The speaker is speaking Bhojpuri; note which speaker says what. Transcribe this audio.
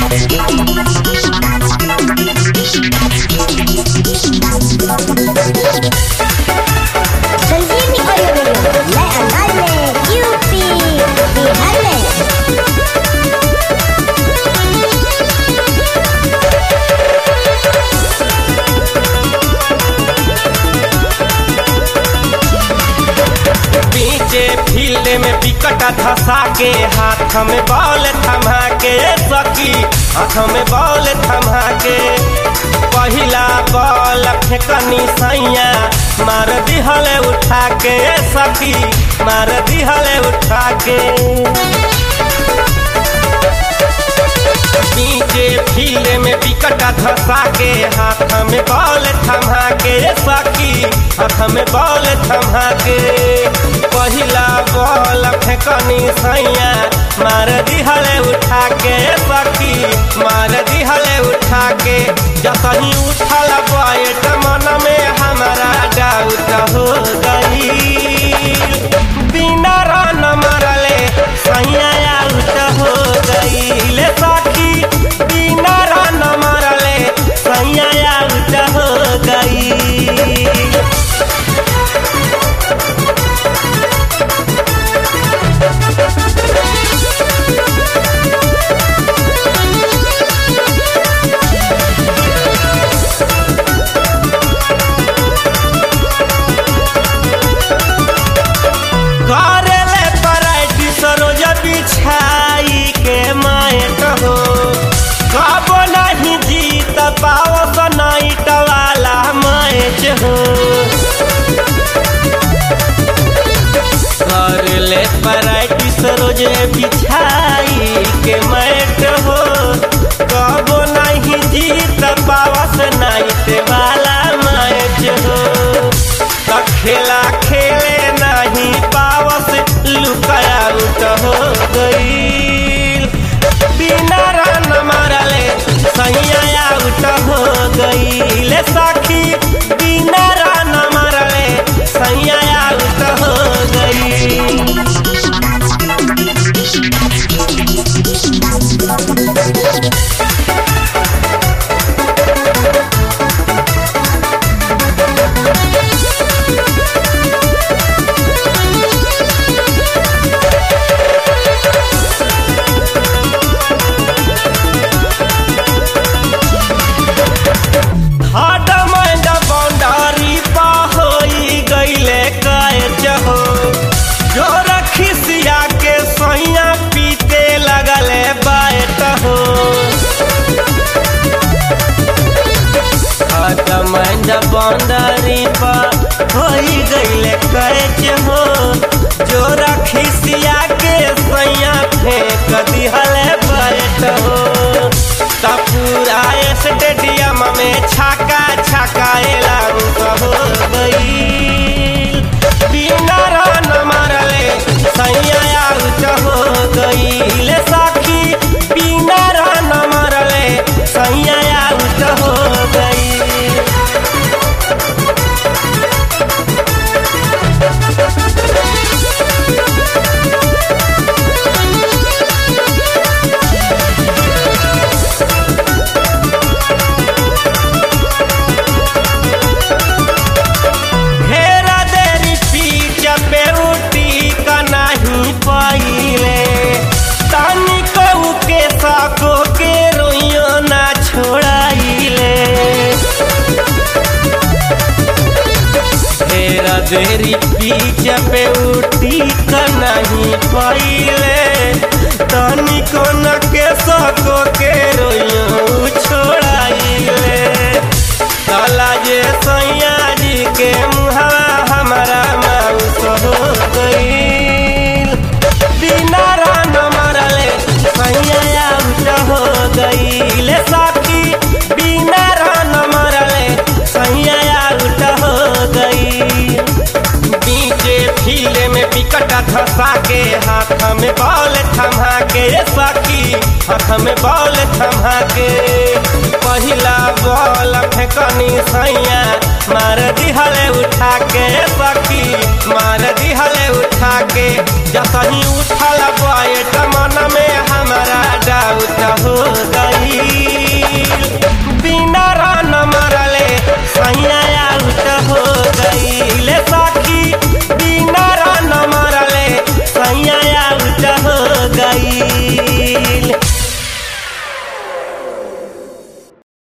Speaker 1: संजीवनी ऑडियो वीडियो नए अंदाज में यूपी बिहार में।
Speaker 2: पीछे फील्ड में विकेट धसा के हाथ में बॉल थमा के सकी, हाथ में बॉल थमा के पहिला बॉल फेंकनी सैया मार दिहले उठा के सकी, मार दिहले उठा के। नीचे फील्ड में विकेट धसा के हाथ में बॉल थमा के सकी, हाथ में बॉल थमा के पहिला बॉल फेंकनी सैया मार दिहले उठा के सकी, मार दिहले उठा के। जतही उठल बैट मन में हमारा डाउट हो गई, बिना रन मरले सैया आउट हो गई ले सखी, बिना रन मरले सैया आउट हो गई। करेले पराइटी सरोज बिछाई के मायट हो, कब नहीं जीत पाओ नाइट वाला मैच हो। करेले पराइटी सरोज बिछाई के मैट हो, कब नहीं जीत पाओ नाइट वाला मैच हो। तो खेला खेले नहीं पावस लुकाया आउट हो गई, बिना रन मारले सैया आउट हो गई ले सखी, बिना रन मारले सैया आउट हो गई। बाउंड्री पर होई गईले कैच हो, जो रखिसिया के सैया फेंक दिहले बैट हो। तब पूरा स्टेडियम में छक्का छक्का हो गई, बिना रन मारले सैया आउट हो गई ले सखी, बिना रन मारले सैया आउट हो गई। देरी पीछ पे उठी का नहीं पाइले, तनी को न के सको के रोइयो छोड़ाइले। काला जे सैया जी के मुहावा हमारा माउस हो गई, बिना रन मारले सैया आउट हो गई ले सखी, बिना रन मारले सैया आउट हो गई। फील्ड में विकेट धसा के हाथ में बॉल थमा के सकी, हाथ में बॉल थमा के पहिला बॉल फेंकनी सैया मार दिहले उठा के सकी, मार दिहले उठा के। जतही उठल बैट मन में हमारा डाउट हो गई, जाई।